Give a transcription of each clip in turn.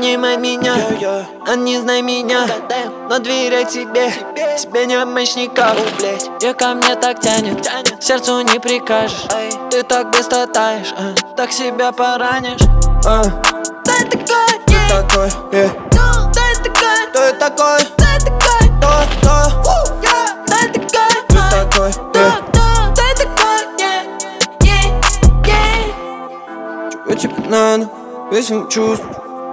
обнимай меня, а не знай меня, но доверяй себе не мощников. И ко мне так тянет, сердцу не прикажешь. Ты так быстро таешь, так себя поранишь. Ты такой, Ты такой, ты такой, ты такой, ты такой, ты такой, ты такой, ты такой, чего тебе надо, весим чувств,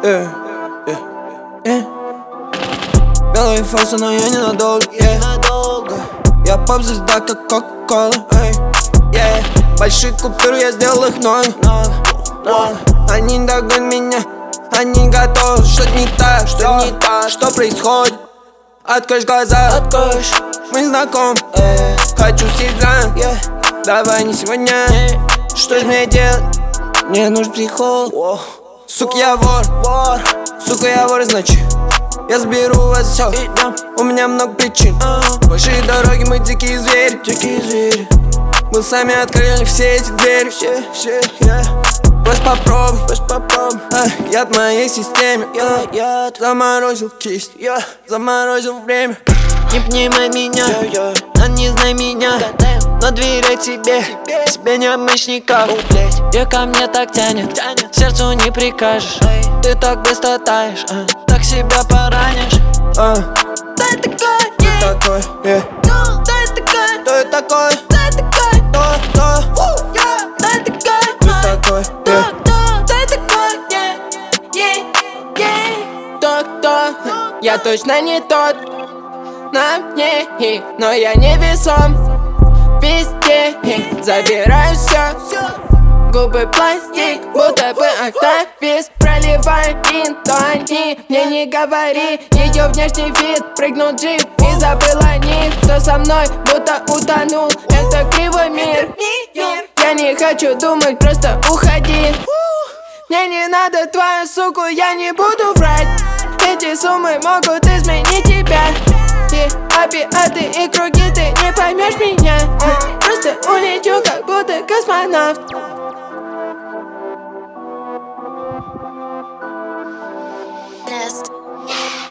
Белые фасы, но я ненадолго, Я поп-звезда, как Кока-Кола, Большие купюры, я сделал их много. Они догонят меня, они готовы. Что не так, что происходит? Откроешь глаза, мы знакомы. Хочу сезон, давай не сегодня. Что ж мне делать? Мне нужен психолог. Сука, я вор, сука, я вор, значит я заберу у вас все. У меня много причин. Большие дороги, мы дикие звери. Мы сами открыли все эти двери. Просто попробуй, я в моей системе. Заморозил кисть, заморозил время. Не обнимай меня, а не знай меня, но доверяй себе не мощников. И ко мне так тянет, сердцу не прикажешь. Ты так быстро таешь, так себя поранишь. Ты такой, ты такой, ты такой, ты такой, ты такой, ты такой. Кто? Я точно не тот. На мне, но я не весом. Везде забираю все. Губы пластик, будто бы октавис. Проливай интони, мне не говори. Ее внешний вид, прыгнул джип и забыл о них. Кто со мной, будто утонул, это кривой мир. Я не хочу думать, просто уходи. Мне не надо твою суку, я не буду врать. Эти суммы могут изменить тебя. Опиаты и круги, ты не поймешь меня. Просто улечу, как будто космонавт.